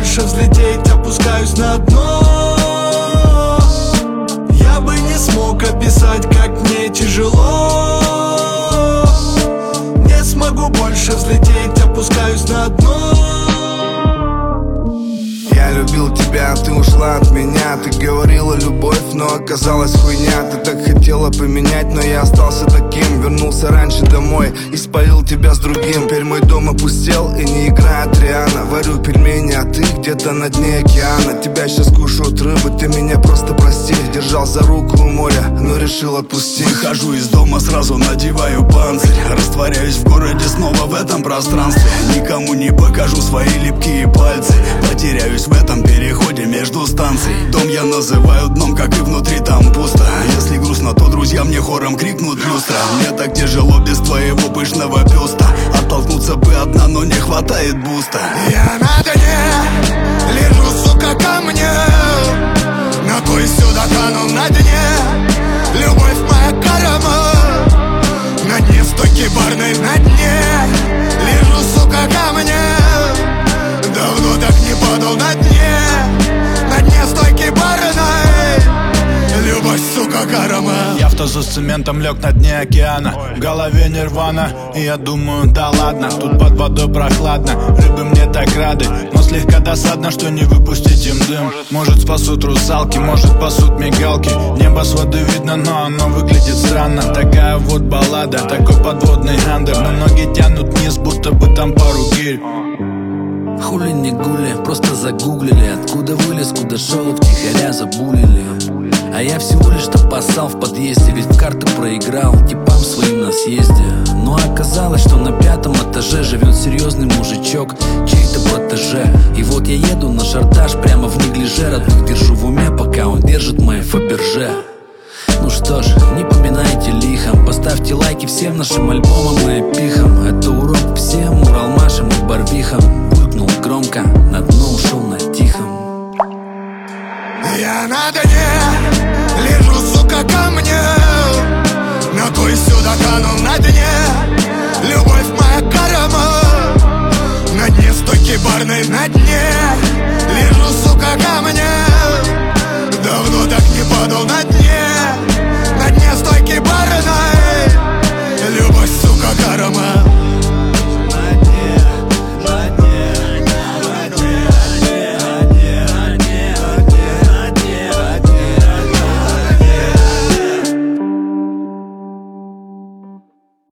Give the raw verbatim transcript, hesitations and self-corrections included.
больше взлететь, опускаюсь на дно. Я бы не смог описать, как мне тяжело. Не смогу больше взлететь, опускаюсь на дно. Я любил тебя, ты ушла от меня. Ты говорила любовь, но оказалась хуйня. Ты так хотела поменять, но я остался таким. Вернулся раньше домой и спалил тебя с другим. Теперь мой дом опустел и не играет Риана. Варю пельмени, а ты где-то на дне океана. Тебя сейчас кушают рыбы, ты меня просто прости. Держал за руку у моря, но решил отпустить. Выхожу из дома, сразу надеваю панцирь. Растворяюсь в городе снова в этом пространстве. Никому не покажу свои липкие пальцы. Потеряюсь в этом переходе между станций. Дом я называю дном, как и внутри там пусто. Если грустно, то друзья мне хором крикнут люстра. Мне так тяжело без твоего пышного бюста. Оттолкнуться бы одна, но не хватает буста. Я на дне, лежу, сука, ко мне. Ногой сюда канул на дне. Любовь моя карма. На дне стойки барной, на дне. Лежу, сука, ко мне. Давно так не падал на дне. На дне стойки барной. Любовь, сука, карма. Я в тазу с цементом лег на дне океана. В голове нирвана, и я думаю, да ладно. Тут под водой прохладно, рыбы мне так рады. Но слегка досадно, что не выпустить им дым. Может спасут русалки, может спасут мигалки. Небо с воды видно, но оно выглядит странно. Такая вот баллада, такой подводный андер. Но ноги тянут вниз, будто бы там пару гирь. Хули не гули, просто загуглили. Откуда вылез, куда шел, втихаря забулили. А я всего лишь-то поссал в подъезде. Ведь в карты проиграл типам своим на съезде. Но оказалось, что на пятом этаже живет серьезный мужичок, чей-то протеже. И вот я еду на шартаж прямо в неглиже. Родных держу в уме, пока он держит мои Фаберже. Ну что ж, не поминайте лихом. Поставьте лайки всем нашим альбомам и эпихам. Это урок всем Уралмашам и Барвихам. Булькнул громко, на дно ушел на тихом. Я на дне, лежу, сука, ко мне. Ногой сюда канул на дне. Любовь моя карма. На дне стойки барной, на дне. Лежу, сука, ко мне. Давно так не падал на дне.